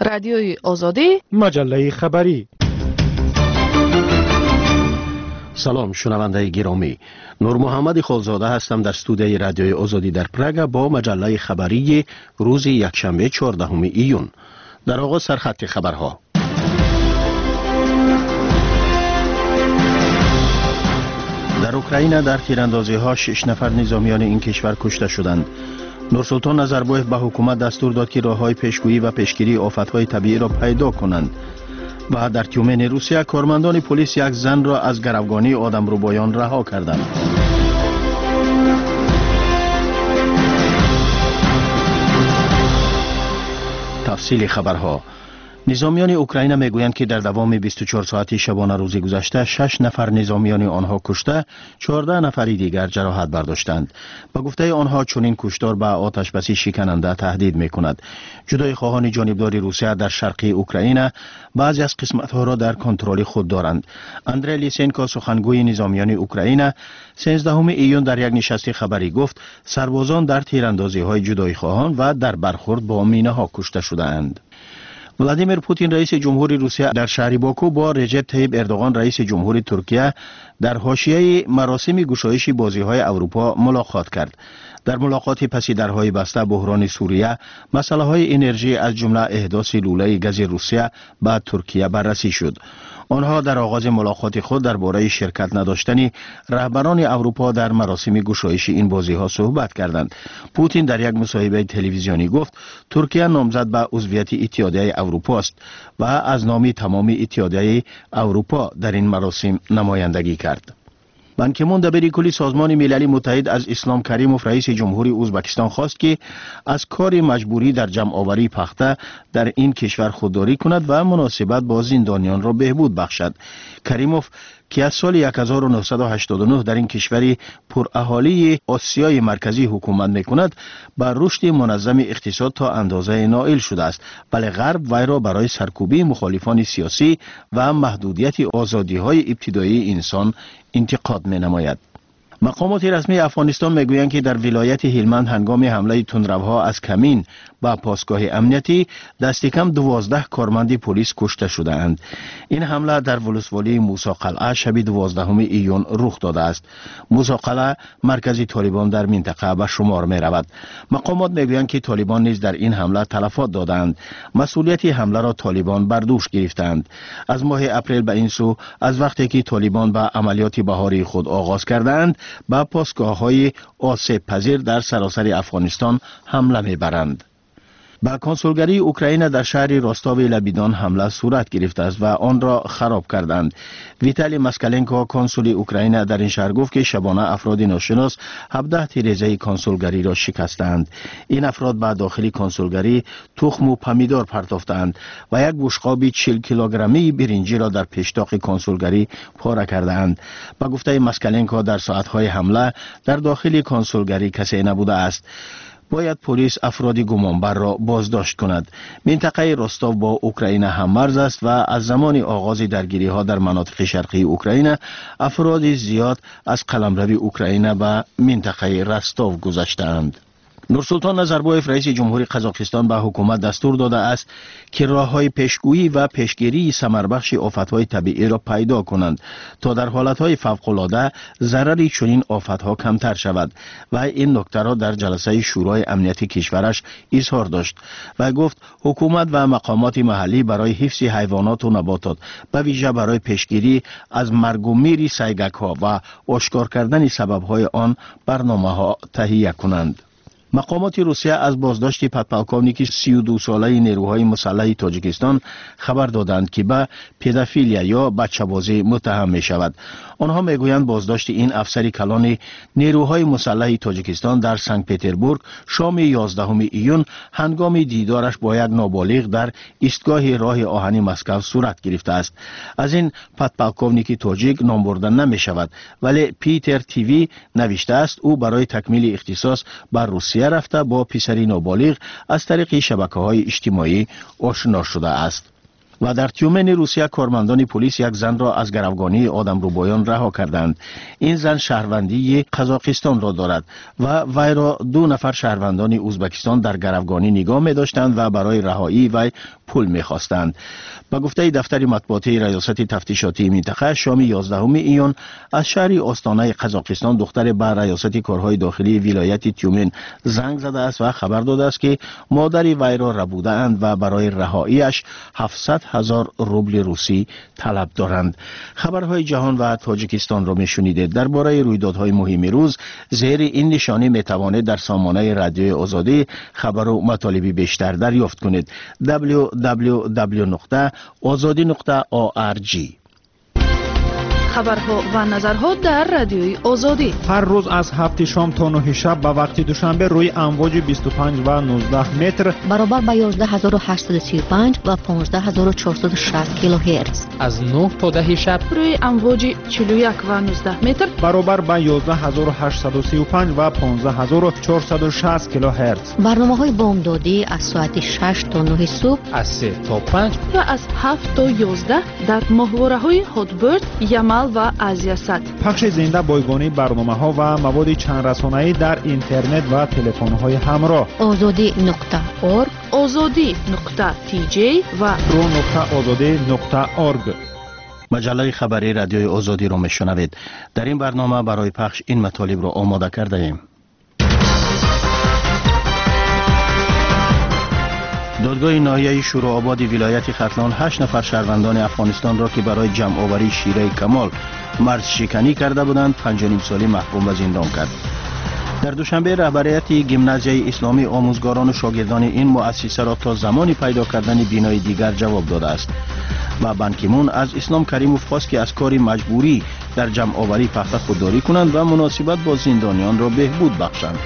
رادیوی آزادی، مجله خبری. سلام شنونده گرامی، نور محمد خالزاده هستم در استودیوی رادیوی آزادی در پراگ با مجله خبری روز یکشنبه 14 ایون. در آغاز سرخط خبرها. در اوکراین در تیراندازی ها 6 نفر نظامیان این کشور کشته شدند. نورسلطان نظربایف به حکومت دستور داد که راه‌های پیشگویی و پیشگیری آفت‌های طبیعی را پیدا کنند. و در تیومن روسیه کارمندان پلیس یک زن را از گروگانی آدمربایان رها کردند. تفصیل خبرها. نظامیان اوکراین میگویند که در دوام 24 ساعت شبانه روز گذشته 6 نفر نظامیان آنها کشته، 14 نفر دیگر جراحت برداشتند. به گفته آنها چنین کشتار به آتشبسی شکننده تهدید میکند. جدای خواهان جانبدار روسیه در شرقی اوکراین بعضی از قسمت‌ها را در کنترل خود دارند. اندری لیسنکو سخنگوی نظامیان اوکراین 13 ایون در یک نشست خبری گفت سربازان در تیراندازی‌های جدای خواهان و در برخورد با مینه‌ها کشته شده‌اند. ولادیمیر پوتین رئیس جمهوری روسیه در شهر باکو با رجب طیب اردوغان رئیس جمهوری ترکیه در حاشیه مراسم گشایش بازی‌های اروپا ملاقات کرد. در ملاقات پسی درهای بسته بحران سوریه، مسائل انرژی از جمله احداث لوله گاز روسیه به ترکیه بررسی شد. آنها در آغاز ملاقات خود درباره شرکت نداشتن رهبران اروپا در مراسم گشایش این بازی‌ها صحبت کردند. پوتین در یک مصاحبه تلویزیونی گفت ترکیه نامزد به عضویت اتحادیه اروپا است و از نام تمام اتحادیه اروپا در این مراسم نمایندگی کرد. بان کی مون دبیر کلی سازمان ملل متحد از اسلام کریموف رئیس جمهوری ازبکستان خواست که از کار مجبوری در جمع آوری پخته در این کشور خودداری کند و مناسبت با زندانیان را بهبود بخشد. کریموف که از سال 1989 در این کشوری پر اهالی آسیای مرکزی حکومت میکند، بر رشد منظم اقتصاد تا اندازه نائل شده است، ولی غرب وی را برای سرکوبی مخالفان سیاسی و محدودیت آزادی‌های ابتدایی انسان انتقاد می‌نماید. مقامات رسمی افغانستان میگویند که در ولایت هلمند هنگام حمله تندروها از کمین به پاسگاه امنیتی دست کم 12 کارمند پلیس کشته شده اند. این حمله در ولسوالی موسی قلعه شب 12 ایون رخ داده است. موسی قلعه مرکزی طالبان در منطقه به شمار می رود. مقامات میگویند که طالبان نیز در این حمله تلفات دادند. مسئولیت حمله را طالبان بر دوش گرفتند. از ماه اپریل به این سو از وقتی که طالبان به عملیات بهاری خود آغاز کردند به پاسگاه‌های آسیب پذیر در سراسر افغانستان حمله می‌برند. به کنسولگری اوکراین در شهر راستاو لبیدان حمله صورت گرفته است و آن را خراب کردند. ویتالی مسکالنکو کنسول اوکراین در این شهر گفت که شبانه افراد ناشناس 17 تیره‌زده کنسولگری را شکستند. این افراد به داخل کنسولگری تخم و پمیدار پرتافتند و یک بشقاب 40 کیلوگرمی برنجی را در پیشتاق کنسولگری پاره کردند. به گفته مسکالنکو در ساعت‌های حمله در داخل کنسولگری کسی نبوده است. باید پلیس افراد گمانبر را بازداشت کند. منطقه راستاو با اوکراین هممرز است و از زمان آغاز درگیری ها در مناطق شرقی اوکراین افراد زیاد از قلمرو اوکراین به منطقه راستاو گذشتند. نورسلطان نظربایف رئیس جمهوری قزاقستان به حکومت دستور داده است که راه‌های پیشگویی و پیشگیری ثمربخش آفت‌های طبیعی را پیدا کنند تا در حالت‌های فوق‌العاده ضرر چنین آفت‌ها کمتر شود و این نکته را در جلسه شورای امنیتی کشورش اظهار داشت و گفت حکومت و مقامات محلی برای حفظ حیوانات و نباتات به ویژه برای پیشگیری از مرگ و میر سیگک‌ها و آشکار کردن سبب‌های آن برنامه‌ها تهیه کنند. مقامات روسیه از بازداشت پدپولکونیک 32 ساله نیروهای مسلح تاجیکستان خبر دادند که به پدافیلیا یا بچه‌بازی متهم می شود. آنها میگویند بازداشت این افسر کلان نیروهای مسلح تاجیکستان در سنت پترزبورگ شام 11 ایون هنگام دیدارش با یک نابالغ در ایستگاه راه آهن مسکو صورت گرفته است. از این پدپولکونیک تاجیک نام برده نمی شود، ولی پیتر تیوی نوشته است او برای تکمیل اختصاص بر روسیه رفته با پسری نابالغ از طریق شبکه‌های اجتماعی آشنا شده است. و در تیومن روسیه کارمندان پلیس یک زن را از گروگانی آدمروبایان رها کردند. این زن شهروندی قزاقستان را دارد و وی را 2 نفر شهروندان ازبکستان در گروگانی نگاه می داشتند و برای رهایی وی پول می خواستند. با گفته دفتر مطبوعاتی ریاست تفتیشاتی منطقه شام 11 ایون از شهر آستانه قزاقستان دختر بر ریاست کارهای داخلی ولایت تیومن زنگ زده است و خبر داده است که مادر وی را ربوده اند و برای رهاییش 700,000 روبل روسی طلب دارند. خبرهای جهان و تاجیکستان را میشنیدید. درباره رویدادهای مهم روز زیر این نشانی میتوانید در سامانه رادیوی آزادی خبر و مطالب بیشتر دریافت کنید. www.azadi.org. خبرها و نظرها در رادیوی آزادی هر روز از 7 شام تا 9 شب به وقت دوشنبه روی امواج 25 و 19 متر برابر با 11835 و 15460 کیلوهرتز. از 9 تا 10 شب روی امواج 41 و 19 متر برابر با 11835 و 15460 کیلوهرتز. برنامه‌های بامدادی از ساعت 6 تا 9 صبح، از 3 تا 5 و از 7 تا 11 در ماهواره‌های هاتبرد، یمل و آزیاسات. پخش زنده بایگانی برنامه‌ها و مواد چند رسانه‌ای در اینترنت و تلفن‌های همراه. azadi.org، azadi.tj و pro.azadi.org. مجله خبری رادیوی آزادی را میشنوید. در این برنامه برای پخش این مطالب را آماده کرده ایم. دادگاه ناحیه شورآباد ولایت ختلان 8 نفر شهروندان افغانستان را که برای جمع آوری شیره کمال مرز شکنی کرده بودند 5.5 سالی محکوم به زندان کرد. در دوشنبه رهبریت گیمنازیای اسلامی آموزگاران و شاگردان این مؤسسه را تا زمانی پیدا کردن بینای دیگر جواب داده است و بان کی مون از اسلام کریموف خواست که از کار مجبوری در جمع آوری پخته خودداری کنند و مناسبت با زندانیان را بهبود بخشند.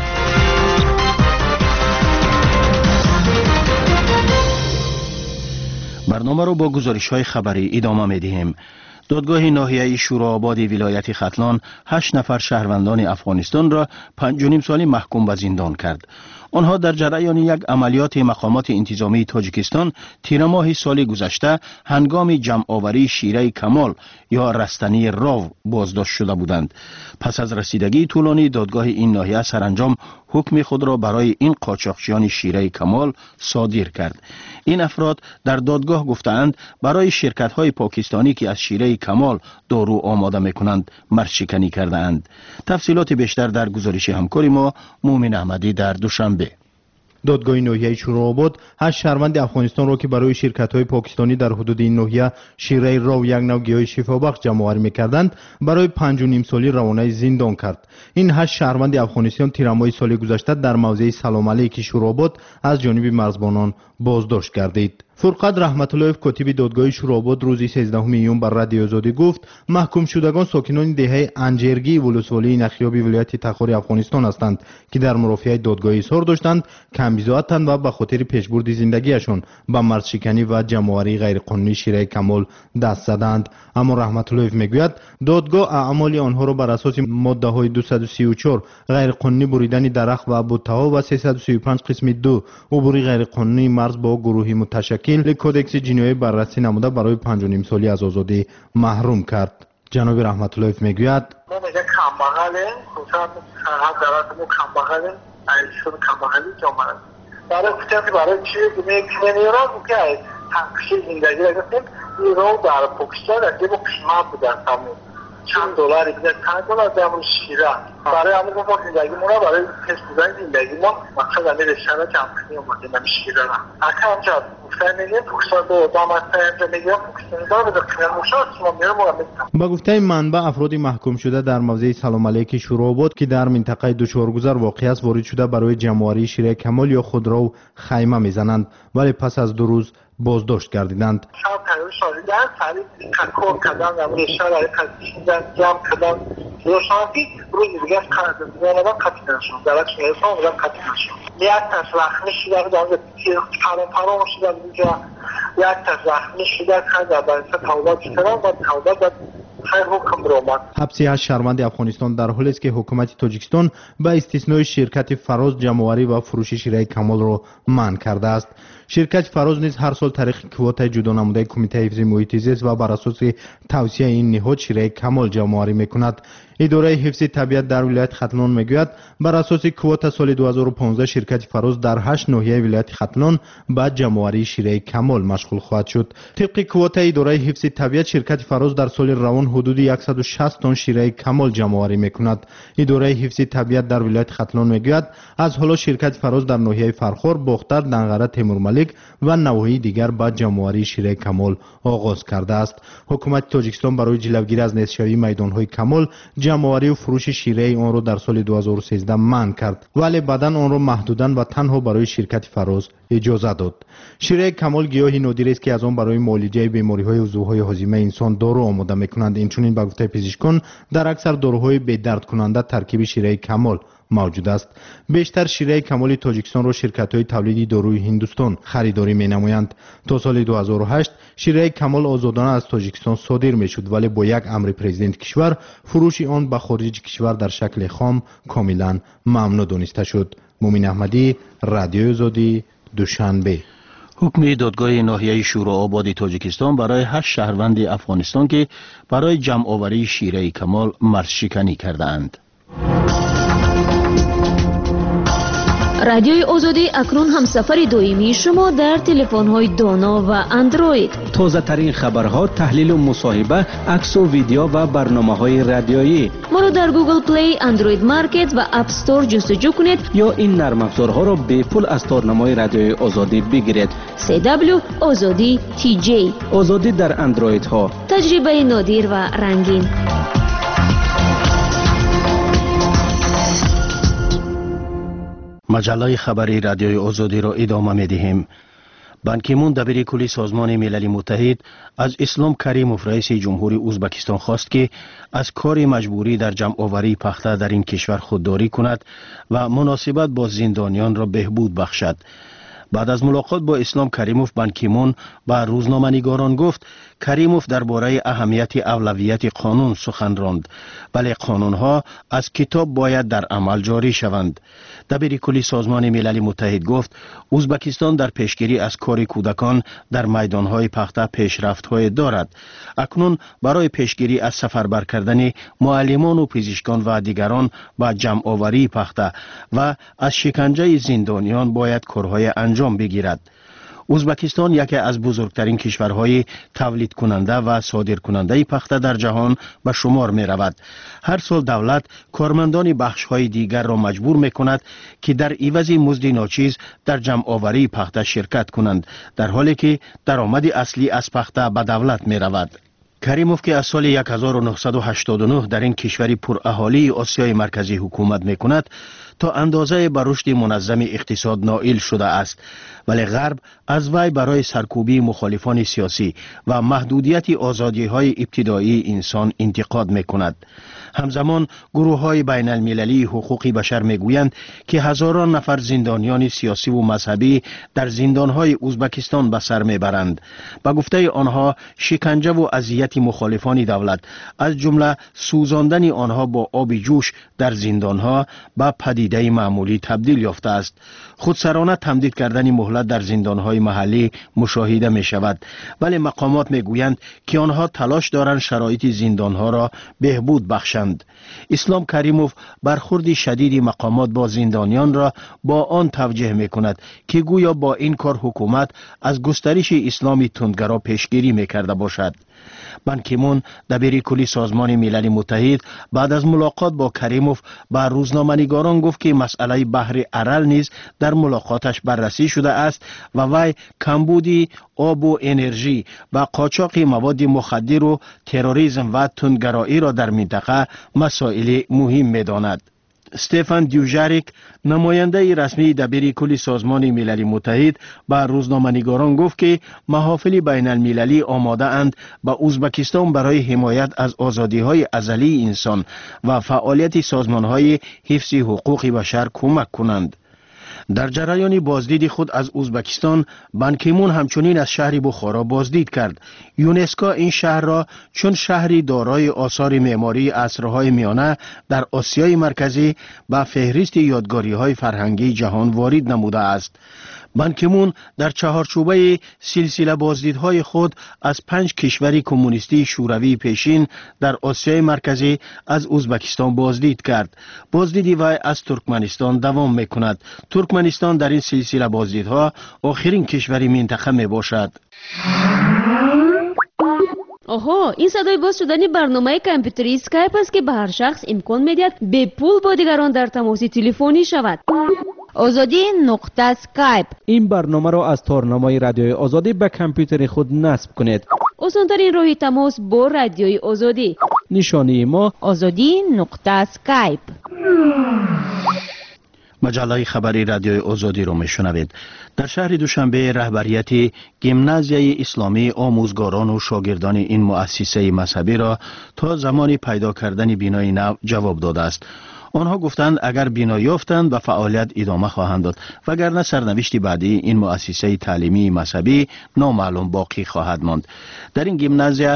برنامه را با گزارش‌های خبری ادامه می‌دهیم. دادگاه ناحیه شورآباد ولایت ختلان 8 نفر شهروندان افغانستان را 5.5 سالی محکوم به زندان کرد. آنها در جریان یک عملیات مقامات انتظامی تاجیکستان تیر ماه سال گذشته هنگام جمع آوری شیره کمال یا رستنی راو بازداشت شده بودند. پس از رسیدگی طولانی دادگاه این ناحیه سرانجام حکم خود را برای این قاچاقچیان شیره کمال صادر کرد. این افراد در دادگاه گفتند برای شرکت‌های پاکستانی که از شیره کمال دارو آماده می‌کنند مرزشکنی کرده اند. تفصیلات بیشتر در گزارش همکار ما مومن احمدی در دوشنبه. دادگاه ناحیه شورآباد 8 شهروند افغانستان را که برای شرکت‌های پاکستانی در حدود این ناحیه شیره راو یک نوع گیاه شفابخش جمع‌آوری می‌کردند برای 5.5 سالی روانه زندان کرد. این 8 شهروند افغانستان تیر ماه سال گذشته در موضع سلام علیک شورآباد از جانب مرزبانان بازداشت گردید. فرقد رحمت الله کاتب دادگاه شورآباد روز 13 ایون بر رادیو آزادی گفت محکوم شدگان ساکنان دهه انجرگی ولسوالی نخیابی ولایت تخار افغانستان هستند که در مرافعه دادگاه اظهار داشتند کمبیزاتند و به خاطر پیشبرد زندگیشان به مرزشکنی و جمع‌آوری غیرقانونی شیره کمال دست زدند. اما رحمت الله میگوید دادگاه اعمال آنها را بر اساس ماده های 234 غیرقانونی بریدن درخت و بوته‌ها و 335 قسم 2 عبور غیرقانونی مرز با گروهی متشکل کودکس جنایی بررسی نموده برای 5.5 سالی از آزادی محروم کرد. جناب رحمت الله میگوید ما میگه کمبغله خصوصا هر دراتمون کمبغله ایشون کمبغلی جامعه برای کسی برای چی میگه که تقشی زندگی رسید این رو در پاکستان از جیب قیمه بودن تموم چند دلار بیشتر چند دلار در شیره برای همون ما زندگی مون برای کس بودن زندگی ما مقصد همین رشتن جمع کنیم اومدیم همین شیره را اکه همجا گفتن میگه پاکستان دو دام هسته همجا میگه پاکستانی دار بده کنیم مشاهد شما میره مورا میتونم. با گفته منبع افراد محکوم شده در موضع سلام علیک شورآباد که در منطقه دوچارگذر واقع است وارد شده برای جمع‌آوری شیره کمال یا خودرو خیمه میزنند ولی پس از 2 روز بازداشت گردیدند. شب تنور شاریدن سریع تکور کردن در رشته برای کشیدن جمع کردن روشناسی روز دیگه از کارزنان قطع نشد در چهرسان آمدن قطع نشد یک تاس زخمی شده در پرام شده اینجا یک تاس زخمی شده که در بانسا توبات کردن و توبات خیر حکم برآمد. حبس 8 شهروند افغانستان در حالی است که حکومت تاجیکستان به استثنای شرکت فراز جمع‌آوری و فروش شیره کمال را منع کرده است. شرکت فراز نیز هر سال طریق کوتا جدا نموده کمیته حفظ محیط زیست و بر اساس توصیه این نهاد شیره کمال جمع‌آوری می‌کند. اداره حفظ طبیعت در ولایت ختلان میگوید بر اساس کوتا سال 2015 شرکت فراز در 8 ناحیه ولایت ختلان به جمع‌آوری شیره کمال مشغول خواهد شد. طبق کوتا اداره حفظ طبیعت شرکت فراز در سال روان حدود 160 تن شیره کمال جمع‌آوری می‌کند. اداره حفظ طبیعت در ولایت ختلان میگوید از حالا شرکت فراز در ناحیه فرخار، باختر، دنغره، تیمورملک و نواحی دیگر با جمع‌آوری شیره کمال آغاز کرده است. حکومت تاجیکستان برای جلوگیری از نزدشوی میدان‌های کمال جمع‌آوری و فروش شیره آن را در سال 2013 منع کرد، ولی بعداً آن را محدوداً و تنها برای شرکت فراز اجازه داد. شیره کمال گیاهی نادر است که از آن برای معالجه بیماری‌های عضوهای هاضمه انسان دارو آماده می‌کنند. اینچنین به گفته پزشکان در اکثر داروهای بی‌درد کننده ترکیب شیره کمال موجود است. بیشتر شیره کمال تاجیکستان را شرکت‌های تولیدی داروی هندوستان خریداری می‌نمایند. تا سال 2008 شیره کمال آزادانه از تاجیکستان صادر می‌شد، ولی با یک امر پرزیدنت کشور فروش آن به خارج کشور در شکل خام کاملا ممنوع دانسته شد. مومن احمدی، رادیو آزادی، دوشنبه. حکم دادگاه ناحیه شورآباد تاجیکستان برای 8 شهروند افغانستان که برای جمع‌آوری شیره کمال مرزشکنی کردند. رادیوی آزادی اکنون همسفر دائمی شما در تلفن‌های دانا و اندروید. تازه ترین خبرها، تحلیل و مصاحبه، عکس و ویدیو و برنامه‌های رادیویی. ما را در گوگل پلی، اندروید مارکت و اپ استور جستجو کنید یا این نرم افزارها را به پول از تارنمای رادیوی آزادی بگیرید. CW آزادی TJ. آزادی در اندروید ها. تجربه نادر و رنگین. مجله خبری رادیوی آزادی را ادامه می‌دهیم. بان کی مون دبیر کلی سازمان ملل متحد از اسلام کریموف رئیس جمهوری ازبکستان خواست که از کار مجبوری در جمع‌آوری پخته در این کشور خودداری کند و مناسبت با زندانیان را بهبود بخشد. بعد از ملاقات با اسلام کریموف، بان کی مون به روزنامه‌نگاران گفت کریموف درباره اهمیت اولویت قانون سخن راند، ولی قانون‌ها از کتاب باید در عمل جاری شوند. دبیر کلی سازمان ملل متحد گفت ازبکستان در پیشگیری از کار کودکان در میدان‌های پخته پیشرفت‌های دارد. اکنون برای پیشگیری از سفربر کردن معلمان و پزشکان و دیگران با جمع‌آوری پخته و از شکنجه زندانیان باید کارهای انجام بگیرد. ازبکستان یکی از بزرگترین کشورهای تولید کننده و صادر کننده پخته در جهان به شمار می رود. هر سال دولت کارمندان بخش‌های دیگر را مجبور می کند که در عوض مزد ناچیز در جمع‌آوری پخته شرکت کنند، در حالی که درآمد اصلی از پخته به دولت می رود. کریموف که از سال 1989 در این کشور پر اهالی آسیای مرکزی حکومت می کند، تا اندازه به رشد منظم اقتصاد نائل شده است، ولی غرب از وی برای سرکوبی مخالفان سیاسی و محدودیت آزادی‌های ابتدایی انسان انتقاد می‌کند. همزمان گروه‌های بین المللی حقوق بشر می‌گویند که هزاران نفر زندانیان سیاسی و مذهبی در زندان‌های ازبکستان به سر می‌برند. به گفته آنها شکنجه و اذیت مخالفان دولت، از جمله سوزاندن آنها با آب جوش در زندان‌ها، به پدیده معمولی تبدیل یافته است. خودسرانه تمدید کردن مهلت در زندان‌های محلی مشاهده می‌شود، ولی مقامات می‌گویند که آنها تلاش دارند شرایط زندان‌ها را بهبود بخشند. اسلام کریموف برخورد شدید مقامات با زندانیان را با آن توجیه می‌کند که گویا با این کار حکومت از گسترش اسلام تندگرا پیشگیری می‌کرده باشد. بان کی مون دبیر کلی سازمان ملل متحد بعد از ملاقات با کریموف به روزنامه‌نگاران گفت که مسئله بحر ارل نیز در ملاقاتش بررسی شده است و وی کمبودی آب و انرژی و قاچاق مواد مخدر و تروریسم و تندگرایی را در منطقه مسائل مهم می‌داند. استفان دیوژاریک، نماینده رسمی دبیر کل سازمان ملل متحد، به روزنامه‌نگاران گفت که محافل بین المللی آماده اند به ازبکستان برای حمایت از آزادی‌های ازلی انسان و فعالیت سازمان‌های حفظ حقوق بشر کمک کنند. در جریان بازدید خود از ازبکستان، بان کی مون همچنین از شهر بخارا بازدید کرد. یونسکو این شهر را چون شهری دارای آثار معماری عصرهای میانه در آسیای مرکزی به فهرست یادگاری‌های فرهنگی جهان وارد نموده است. بان کی مون در چهارچوبه سلسله بازدیدهای خود از 5 کشور کمونیستی شوروی پیشین در آسیای مرکزی از ازبکستان بازدید کرد. بازدید وی از ترکمنستان دوام میکند. ترکمنستان در این سلسله بازدیدها آخرین کشوری منطقه می باشد. آها، این صدای باز شدن برنامه کامپیوتری اسکایپ است که به هر شخص امکان میدهد به پول با دیگران در تماس تلفنی شود. آزادی نقطه سکایپ. این برنامه را از تارنمای رادیوی آزادی به کامپیوتر خود نصب کنید. آسان‌ترین راه تماس با رادیوی آزادی. نشانی ما آزادی نقطه سکایپ. مجله خبری رادیوی آزادی رو میشنوید. در شهر دوشنبه رهبریت گیمنازیای اسلامی آموزگاران و شاگردان این مؤسسه مذهبی را تا زمان پیدا کردن بینای نو جواب داده است. آنها گفتند اگر بنا یافتند به فعالیت ادامه خواهند داد، وگرنه سرنوشت بعدی این مؤسسه تعلیمی مذهبی نامعلوم باقی خواهد ماند. در این گیمنازیا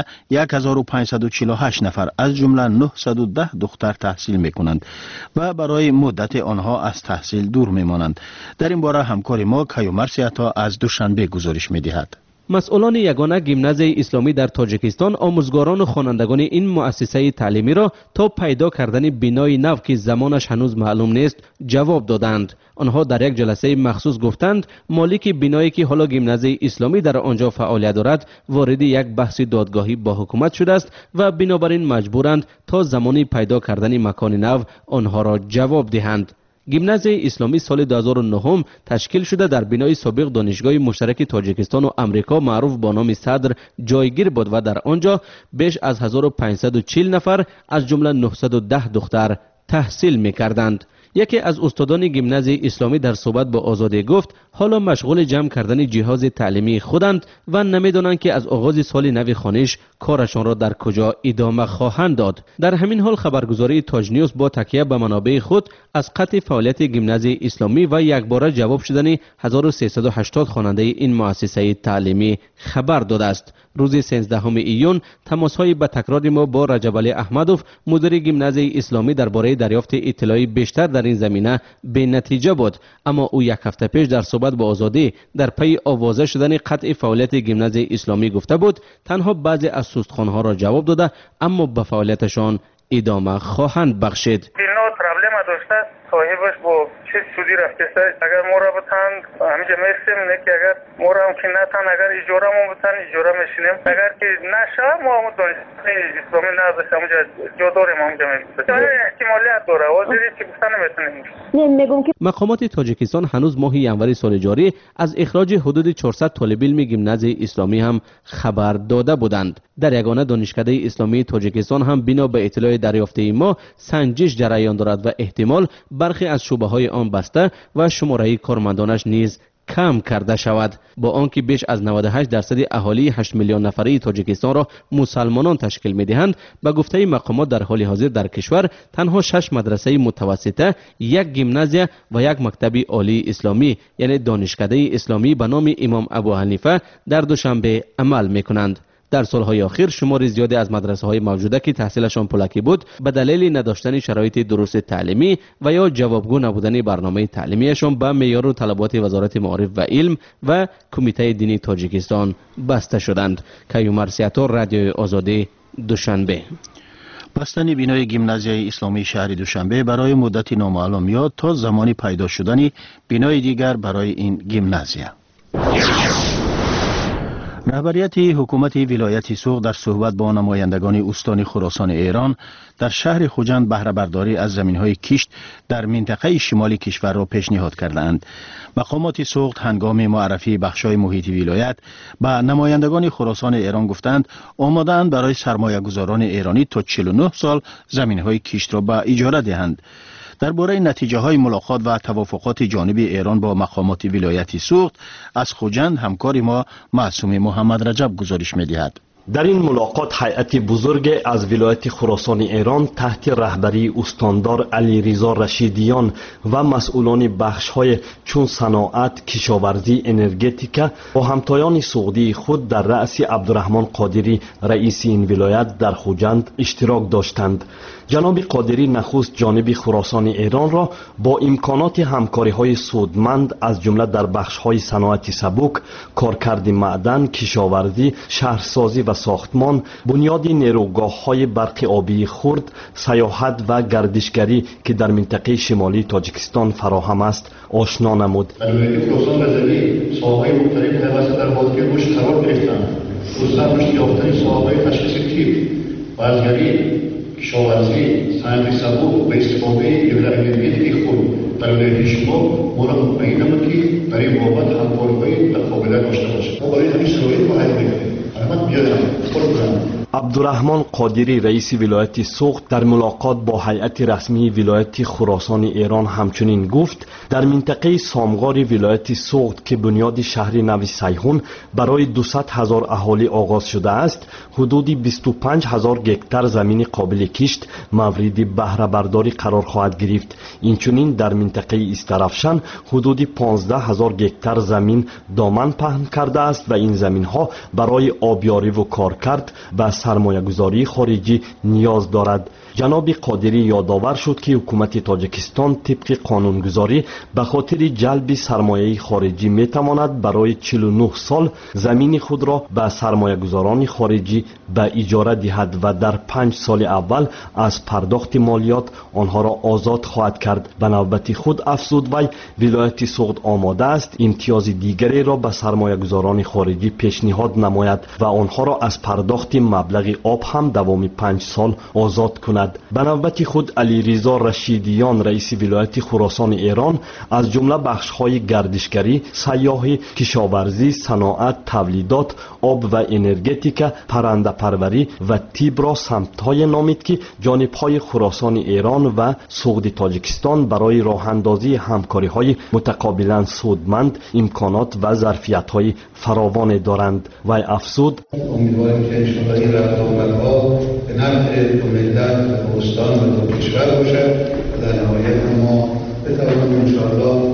1548 نفر از جمله 910 دختر تحصیل میکنند و برای مدت آنها از تحصیل دور میمانند. در این باره همکار ما کیومرث عطا از دوشنبه گزارش میدهد. مسئولان یگانه گیمنازیای اسلامی در تاجیکستان آموزگاران و خوانندگان این مؤسسه تعلیمی را تا پیدا کردن بینای نو که زمانش هنوز معلوم نیست جواب دادند. آنها در یک جلسه مخصوص گفتند مالک بینایی که حالا گیمنازیای اسلامی در آنجا فعالیت دارد وارد یک بحث دادگاهی با حکومت شده است و بنابراین مجبورند تا زمانی پیدا کردن مکان نو آنها را جواب دهند. گیمنازیای اسلامی سال 2009 تشکیل شده در بینای سابق دانشگاه مشترک تاجیکستان و امریکا معروف با نام صدر جایگیر بود و در آنجا بیش از 1540 نفر از جمله 910 دختر تحصیل می‌کردند. یکی از استادان گیمنازیای اسلامی در صحبت با آزادی گفت حالا مشغول جمع کردن جهاز تعلیمی خودند و نمیدانند که از آغاز سال نو خوانش کارشان را در کجا ادامه خواهند داد. در همین حال خبرگزاری تاج نیوز با تکیه به منابع خود از قطع فعالیت گیمنازیای اسلامی و یکباره جواب شدن 1380 خواننده این مؤسسه تعلیمی خبر داده است. روز 13 ایون تماس‌های به تکرار ما با رجب علی احمدوف مدیر گیمنازیای اسلامی درباره دریافت اطلاعی بیشتر در این زمینه به نتیجه بود، اما او یک هفته پیش در صحبت با آزادی در پی آوازه شدن قطع فعالیت گیمنازیای اسلامی گفته بود تنها بعضی از سوستخوان‌ها را جواب داده اما به فعالیتشان ادامه خواهند بخشید. صاحبش با چه سودی رفته اگر ما را بتن همینجا میستیم نه که اگر ما را هم که نتن اگر اجاره ما بتن اجاره میشینیم اگر که نشه ما هم دانشگاه اسلامی نداشت همونجا جا داریم همونجا میستیم احتمالیت داره وزیری چی گفتن نمیتونیم. مقامات تاجیکستان هنوز ماه ینوری سال جاری از اخراج حدود 400 طالب علم گیمنازیای اسلامی هم خبر داده بودند. در یگانه دانشکده اسلامی تاجیکستان هم بنا به اطلاع دریافته ما سنجش جریان دارد و احتمال برخی از شعبه‌های آن بسته و شماره کارمندانش نیز کم کرده شود. با آنکه بیش از 98% اهالی 8 میلیون نفری تاجیکستان را مسلمانان تشکیل می‌دهند، به گفته مقامات در حال حاضر در کشور تنها 6 مدرسه متوسطه، یک گیمنازیا و یک مکتب عالی اسلامی یعنی دانشکده اسلامی به نام امام ابو حنیفه در دوشنبه عمل می‌کنند. در سالهای اخیر شمار زیادی از مدرسه‌های موجوده که تحصیلشان پولکی بود به دلیل نداشتن شرایط درست تعلیمی و یا جوابگو نبودن برنامه تعلیمیشان به معیار و طلبات وزارت معارف و علم و کمیته دینی تاجیکستان بسته شدند. کیومرث عطا، رادیوی آزادی، دوشنبه. بستن بینای گیمنازیای اسلامی شهر دوشنبه برای مدتی نامعلوم یا تا زمانی پیدا شدن بینای دیگر برای این گیمنازیا. رهبریت حکومت ولایت سوق در صحبت با نمایندگان استان خراسان ایران در شهر خوجند بهره برداری از زمین‌های کشت در منطقه شمالی کشور را پیشنهاد کردند. مقامات سوق هنگام معرفی بخش‌های محیطی ولایت به نمایندگان خراسان ایران گفتند آماده‌اند برای سرمایه‌گذاران ایرانی تا 49 سال زمین‌های کشت را به اجاره دهند. درباره نتیجه های ملاقات و توافقات جانبی ایران با مقامات ولایت سوخت از خوجند همکار ما معصوم محمد رجب گزارش می‌دهد. در این ملاقات هیئت بزرگ از ولایت خراسان ایران تحت رهبری استاندار علیرضا رشیدیان و مسئولان بخش‌های چون صنعت، کشاورزی، انرژتیکا با همتایان سعودی خود در رأس عبدالرحمن قادری رئیس این ولایت در خوجند اشتراک داشتند. جناب قادری نخست جانب خراسان ایران را با امکانات همکاری‌های سودمند از جمله در بخش‌های صنعت سبک، کارکرد معدن، کشاورزی، شهرسازی و ساختمان، بنیاد نیروگاه‌های برق آبی خرد، سیاحت و گردشگری که در منطقه شمالی تاجیکستان فراهم است آشنا نمود. ولایت خراسان رضوی ساحه‌های مختلف توسط در بازی رشد قرار گرفتند. خصوصا رشد یافتن ساحه‌های تشخیص تیپ، بازگری، کشاورزی، صنعت سبک و استفاده از انرژی خود در ولایت شما ما را مطمئن نمود که در این بابت همکاری‌های متقابل داشته باشیم. ما برای همین شرایط باید بکنیم. عبدالرحمن قادری رئیس ولایت سوخت در ملاقات با هیئت رسمی ولایت خراسان ایران همچنین گفت در منطقه سامغار ولایت سوخت که بنیاد شهر نو سیحون برای 200,000 اهالی آغاز شده است، حدود 25,000 گکتار زمین قابل کشت مورد بهره برداری قرار خواهد گرفت. اینچنین در منطقه استرافشان حدود 15,000 گکتار زمین دامن پهن کرده است و این زمین ها برای آبیاری و کارکرد و سرمایه گذاری خارجی نیاز دارد. جناب قادری یادآور شد که حکومت تاجیکستان طبق قانونگذاری به خاطر جلب سرمایه خارجی می تواند برای 49 سال زمین خود را به سرمایه گذاران خارجی به اجاره دهد و در 5 سال اول از پرداخت مالیات آنها را آزاد خواهد کرد. به نوبت خود افزود وی ولایت سوخت آماده است امتیاز دیگری را به سرمایه گذاران خارجی پیشنهاد نماید و آنها را از پرداخت مبلغ آب هم دوام 5 سال آزاد کند. به نوبت خود علیرضا رشیدیان رئیس ولایت خراسان ایران از جمله بخش‌های گردشگری، سیاحی، کشاورزی، صنعت، تولیدات، آب و انرژتیکا، پرنده پروری و طب را سمت‌های نامید که جانب‌های خراسان ایران و سوخت تاجیکستان برای راه اندازی همکاری‌های متقابلاً سودمند امکانات و ظرفیت‌های فراوان دارند. و افزود امیدواریم که انشاءالله این رفت‌وآمدها به نفع ملت و استان و دو کشور باشد و در نهایت ما بتوانیم انشاءالله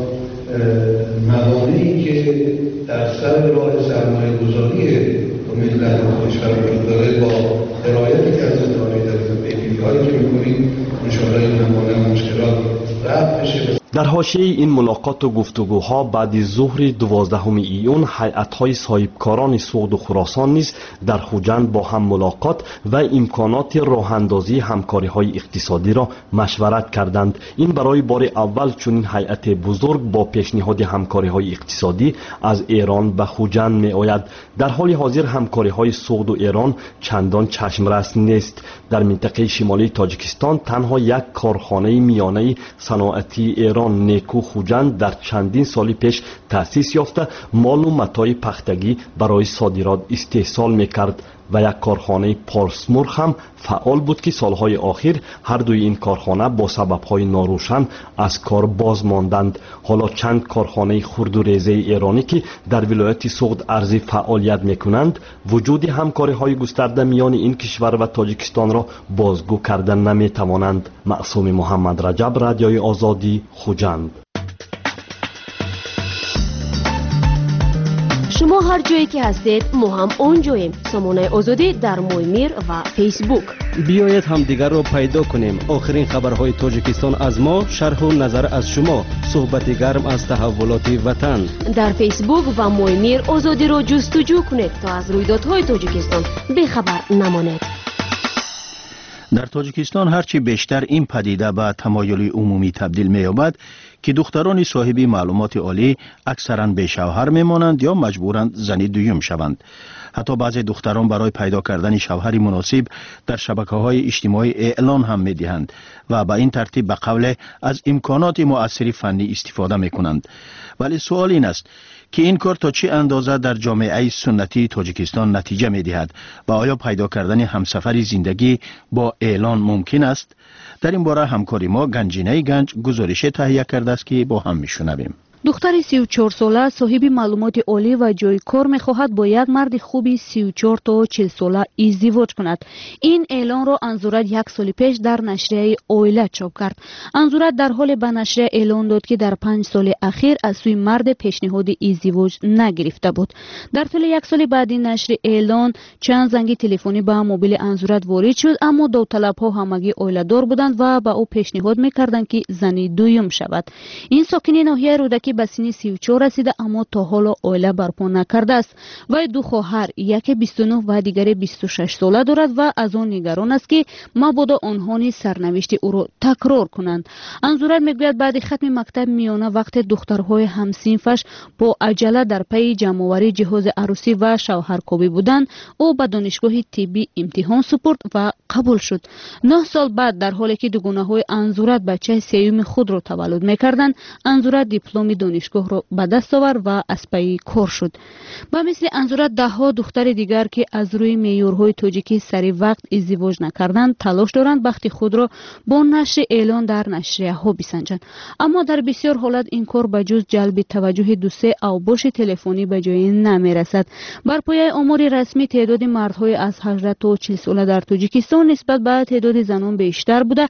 موانعی که در سر راه سرمایه گذاری دو ملت و کشور وجود داره با درایتی که از اداره در پیگیری‌هایی که می‌کنیم انشاءالله این موانع مشکلات رفع بشه. در حاشیه این ملاقات و گفتگوها بعد ظهر 12 ایون هیئت‌های صاحبکاران سوخت و خراسان نیز در خوجند با هم ملاقات و امکانات راه‌اندازی همکاری‌های اقتصادی را مشورت کردند. این برای بار اول چنین هیئت بزرگ با پیشنهاد همکاری‌های اقتصادی از ایران به خوجند می‌آید. در حال حاضر همکاری‌های سوخت و ایران چندان چشمرس نیست. در منطقه شمالی تاجیکستان تنها یک کارخانه میانه صنعتی ایران نیکو خوجند در چندین سال پیش تأسیس یافته مال و متاع پختگی برای صادرات استحصال میکرد و یک کارخانه پارسمرغ هم فعال بود که سالهای آخر هر دوی این کارخانه با سببهای ناروشن از کار باز ماندند. حالا چند کارخانه خرد و ریزه ایرانی که در ولایت سوخت ارزی فعالیت میکنند وجود همکاری‌های گسترده میان این کشور و تاجیکستان را بازگو کردن نمیتوانند. معصوم محمد رجب، رادیوی آزادی، خوجند. شما هر جایی که هستید ما هم اونجاییم. سامانه آزادی در مویمیر و فیسبوک. بیایید همدیگر را پیدا کنیم. آخرین خبرهای تاجیکستان از ما، شرح و نظر از شما، صحبت گرم از تحولات وطن. در فیسبوک و مویمیر آزادی را جستجو کنید تا از رویدادهای تاجیکستان بخبر نمانید. در تاجیکستان هرچی بیشتر این پدیده به تمایل عمومی تبدیل می‌یابد که دختران صاحب معلومات عالی اکثراً بی شوهر میمانند یا مجبورند زن دوم شوند. حتی بعضی دختران برای پیدا کردن شوهری مناسب در شبکه‌های اجتماعی اعلان هم می‌دهند و به این ترتیب به قول از امکانات مؤثر فنی استفاده می‌کنند. ولی سوال این است که این کار تا چه اندازه در جامعه سنتی تاجیکستان نتیجه می‌دهد و آیا پیدا کردن همسفر زندگی با اعلان ممکن است؟ در این باره همکاری ما گنجینه گنج گزارش تهیه کرده است که با هم می‌شنویم. دختر 34 ساله صاحب معلومات عالی و جای کار می‌خواهد با یک مرد خوبی 34 تا 40 ساله ازدواج کند. این اعلان را انزورت یک سال پیش در نشریه اویلا چاپ کرد. انزورت در حال به نشریه اعلان داد که در 5 سال اخیر از سوی مرد پیشنهاد ازدواج نگرفته بود. در طول یک سال بعد این نشر اعلان چند زنگ تلفنی به موبایل انزورت وارد شد، اما داوطلب‌ها همگی اویلادار بودند و به او پیشنهاد می‌کردند که زن دوم شود. این ساکن ناحیه رودکی به سن 34 رسیده اما تا حالا عائله برپا نکرده است. وی دو خواهر، یکی 29 و دیگری 26 ساله دارد و از آن نگران است که مبادا آنها نیز سرنوشت او را تکرار کنند. انزورت میگوید بعد ختم مکتب میانه وقت دخترهای همسنفش با عجله در پی جمع‌آوری جهاز عروسی و شوهرکابی بودند، او به دانشگاه طبی امتحان سپرد و قبول شد. 9 سال بعد در حالی که دوگانه‌های انزورت بچه سیوم خود را تولد می‌کردند، انزورت دیپلم دانشگاه را به دست آورد و از پی کار شد. با مثل انزورت ده‌ها دختر دیگر که از روی معیارهای تاجیکی سری وقت ازدواج نکردند تلاش دارند بخت خود را با نشر اعلان در نشریه‌ها بسنجند، اما در بسیار حالت این کار به جز جلب توجه دو سه اوباش تلفنی به جای نمی‌رسد. بر پایه آمار رسمی تعداد مردهای از 18 تا 40 ساله در تاجیکستان نسبت به تعداد زنان بیشتر بوده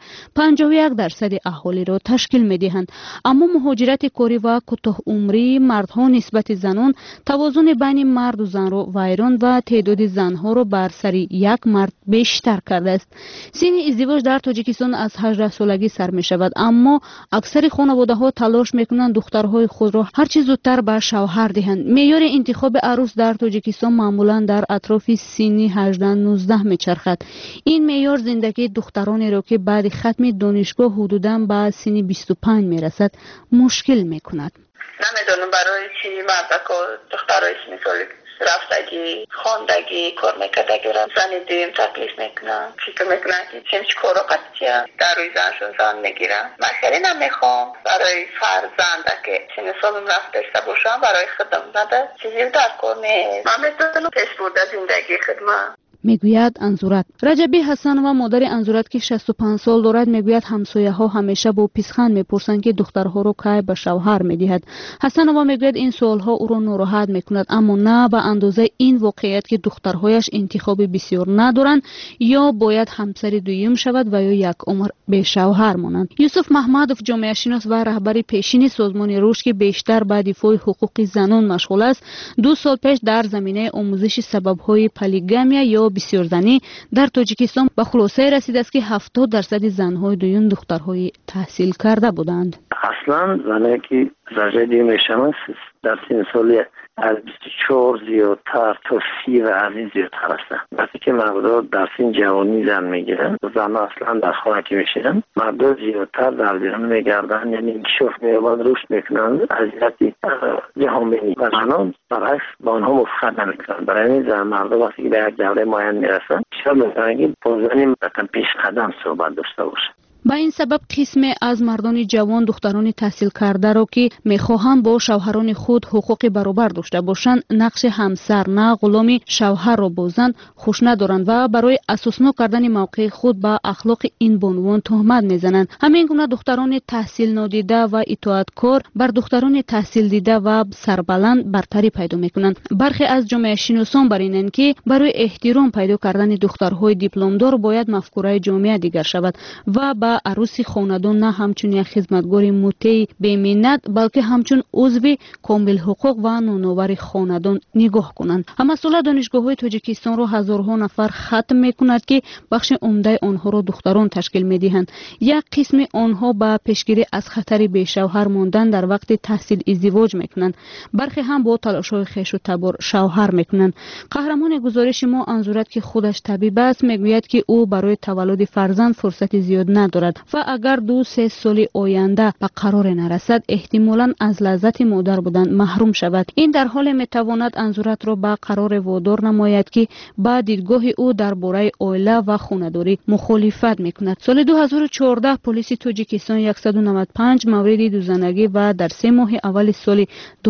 51% اهالی را تشکیل می‌دهند، اما مهاجرت کاری و کوتاه عمری مردها نسبت زنان توازن بین مرد و زن را ویران و تعداد زنها را بر سر یک مرد بیشتر کرده است. سن ازدواج در تاجیکستان از 18 سالگی سر می شود، اما اکثر خانواده‌ها تلاش می‌کنند دخترهای خود را هر چه زودتر به شوهر دهند. معیار انتخاب عروس در تاجیکستان معمولاً در اطراف سن 18-19 می‌چرخد. این معیار زندگی دخترانی را که بعد ختم دانشگاه حدوداً به سن 25 می‌رسد مشکل می‌کند. نمیدونم برای چی مردکا دخترای مثالی رفتگی، خواندگی، کار میکردگی را زن دویم تکلیف میکنن. فکر میکنن که چنچ کارو قطعی در روی زنشون زن میگیرن. مسئله نمیخوام برای فرزنده که چند سالم رفت داشته باشم برای خدمت نده چیزی در کار نیست. من میتونم پیش برده زندگی خدمت. میگوید انزورت. رجبی حسن و مادر انزورت که 65 سال دارد میگوید همسایه ها همیشه با پیسخند میپرسند که دخترها رو کی به شوهر میدهد. حسن و میگوید این سوال ها او را ناراحت میکند، اما نه به اندازه این واقعیت که دخترهایش انتخاب بسیار ندارند یا باید همسر دوم شود و یا یک عمر به شوهر مانند. یوسف محمدوف جامعه شناس و رهبر پیشین سازمان رشد که بیشتر به دفاع حقوق زنان مشغول است، 2 سال پیش در زمینه آموزش سبب های پلیگامیا یا بسیار زنی در تاجیکستان به خلاصه رسیده است که 70% زنهای دوم دخترهای تحصیل کرده بودند. اصلا زنی که درجه دوم میشن در سن سال از 24 زیادتر تا 30 و از این زیادتر هستن. وقتی که مردا در سن جوانی زن میگیرن، زن اصلا در خانه که میشینن، مردا زیادتر در بیرون میگردن، یعنی انکشاف میابند، رشد میکنن، عزیزی جهانبینی و زنان برعکس با آنها موافقت نمیکنن. برای این زن مردا وقتی که به یک دوره معین میرسن شاید میکنن که با زنی پیش قدم صحبت داشته باشن. با این سبب قسم از مردان جوان دختران تحصیل کرده را که میخواهند با شوهران خود حقوق برابر داشته باشند نقش همسر نه غلام شوهر را بازند خوش ندارند و برای اساسنا کردن موقع خود با اخلاق این بانوان تهمت میزنند. همین گونه دختران تحصیل نادیده و اطاعتکار بر دختران تحصیل دیده و سربلند برتری پیدا میکنند. برخی از جامعه شناسان بر اینند که برای احترام پیدا کردن دخترهای دیپلمدار باید مفکوره جامعه دیگر شود و با عروسی خاندان نه همچون یک خدمتگار مطیع بی‌منت بلکه همچون عضو کامل حقوق و نونآور خاندان نگاه کنند. مسئول دانشگاه‌های تاجیکستان را هزارها نفر ختم می‌کند که بخش عمده آنها را دختران تشکیل می‌دهند. یک قسم آنها با پیشگیری از خطر به شوهر ماندن در وقت تحصیل ازدواج می‌کنند. برخی هم با تلاش‌های خویش و تبار شوهر می‌کنند. قهرمان گزارش ما انزورت که خودش طبیب است میگوید که او برای تولد فرزند فرصت زیاد ندارد و اگر 2-3 سال آینده به قرار نرسد احتمالاً از لذت مادر بودن محروم شود. این در حال میتواند انزورت را به قرار وادار نماید که با دیدگاه او درباره عائله و خانه‌داری مخالفت میکند. سال 2014 پلیس تاجیکستان 195 مورد دوزنگی و در 3 ماه اول سال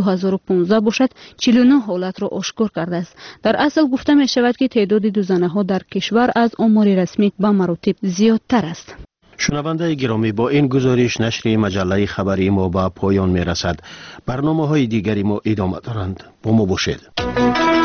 2015 باشد 49 حالت را آشکار کرده است. در اصل گفته می شود که تعداد دوزنه ها در کشور از آمار رسمی به مراتب زیادتر است. شنونده گرامی، با این گزارش نشر مجله خبری ما به پایان می رسد. برنامه های دیگری ما ادامه دارند. با ما باشید.